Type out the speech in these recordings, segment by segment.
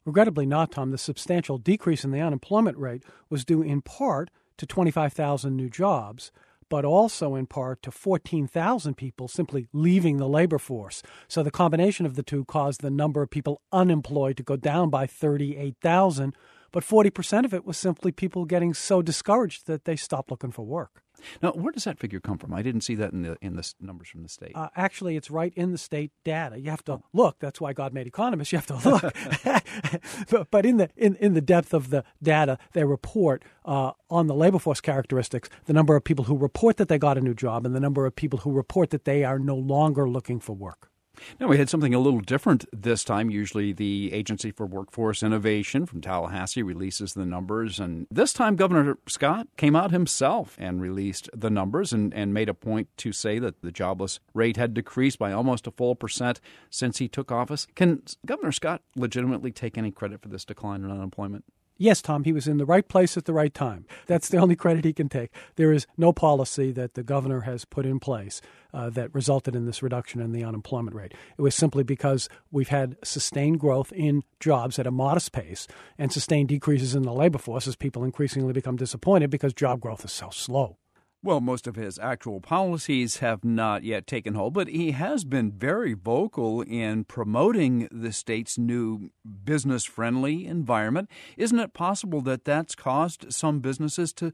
Regrettably not, Tom. The substantial decrease in the unemployment rate was due in part to 25,000 new jobs, but also in part to 14,000 people simply leaving the labor force. So the combination of the two caused the number of people unemployed to go down by 38,000, but 40% of it was simply people getting so discouraged that they stopped looking for work. Now, where does that figure come from? I didn't see that in the numbers from the state. Actually, it's right in the state data. You have to look. That's why God made economists. You have to look. but in the depth of the data, they report on the labor force characteristics, the number of people who report that they got a new job and the number of people who report that they are no longer looking for work. Now, we had something a little different this time. Usually the Agency for Workforce Innovation from Tallahassee releases the numbers. And this time, Governor Scott came out himself and released the numbers and made a point to say that the jobless rate had decreased by almost a full percent since he took office. Can Governor Scott legitimately take any credit for this decline in unemployment? Yes, Tom, he was in the right place at the right time. That's the only credit he can take. There is no policy that the governor has put in place that resulted in this reduction in the unemployment rate. It was simply because we've had sustained growth in jobs at a modest pace and sustained decreases in the labor force as people increasingly become disappointed because job growth is so slow. Well, most of his actual policies have not yet taken hold, but he has been very vocal in promoting the state's new business-friendly environment. Isn't it possible that that's caused some businesses to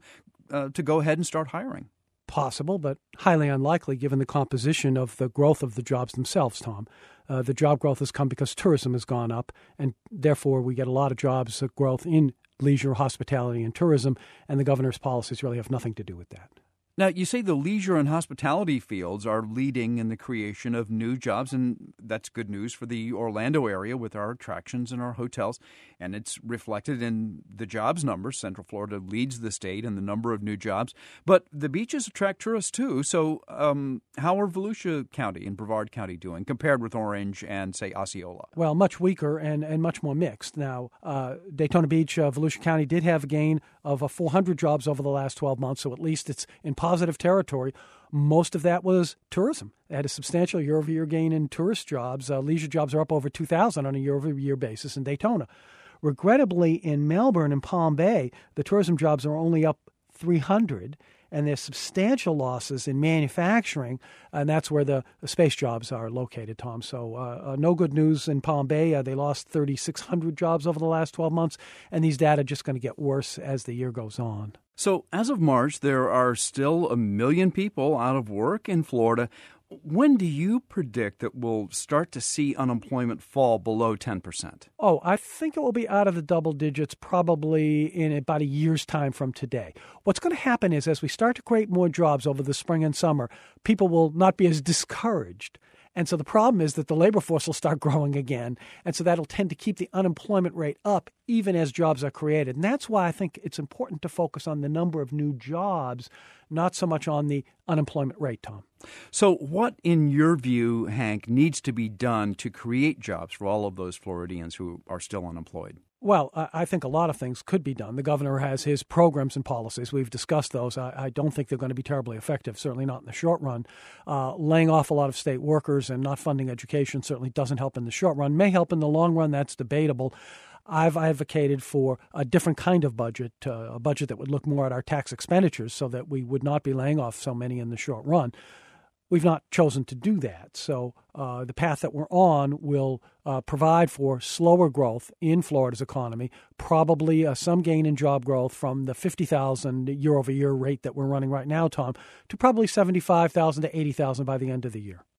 go ahead and start hiring? Possible, but highly unlikely given the composition of the growth of the jobs themselves, Tom. The job growth has come because tourism has gone up, and therefore we get a lot of jobs growth in leisure, hospitality, and tourism, and the governor's policies really have nothing to do with that. Now, you say the leisure and hospitality fields are leading in the creation of new jobs, and that's good news for the Orlando area with our attractions and our hotels, and it's reflected in the jobs numbers. Central Florida leads the state in the number of new jobs, but the beaches attract tourists too. So how are Volusia County and Brevard County doing compared with Orange and, say, Osceola? Well, much weaker and much more mixed. Now, Daytona Beach, Volusia County did have a gain of 400 jobs over the last 12 months, so at least it's in positive territory. Most of that was tourism. They had a substantial year-over-year gain in tourist jobs. Leisure jobs are up over 2,000 on a year-over-year basis in Daytona. Regrettably, in Melbourne and Palm Bay, the tourism jobs are only up 300, and there's substantial losses in manufacturing, and that's where the space jobs are located, Tom. So no good news in Palm Bay. They lost 3,600 jobs over the last 12 months, and these data are just going to get worse as the year goes on. So as of March, there are still 1 million people out of work in Florida. When do you predict that we'll start to see unemployment fall below 10%? Oh, I think it will be out of the double digits probably in about a year's time from today. What's going to happen is as we start to create more jobs over the spring and summer, people will not be as discouraged. And so the problem is that the labor force will start growing again. And so that'll tend to keep the unemployment rate up even as jobs are created. And that's why I think it's important to focus on the number of new jobs, not so much on the unemployment rate, Tom. So what, in your view, Hank, needs to be done to create jobs for all of those Floridians who are still unemployed? Well, I think a lot of things could be done. The governor has his programs and policies. We've discussed those. I don't think they're going to be terribly effective, certainly not in the short run. Laying off a lot of state workers and not funding education certainly doesn't help in the short run. May help in the long run. That's debatable. I've advocated for a different kind of budget, a budget that would look more at our tax expenditures so that we would not be laying off so many in the short run. We've not chosen to do that. So the path that we're on will provide for slower growth in Florida's economy, probably some gain in job growth from the 50,000 year-over-year rate that we're running right now, Tom, to probably 75,000 to 80,000 by the end of the year.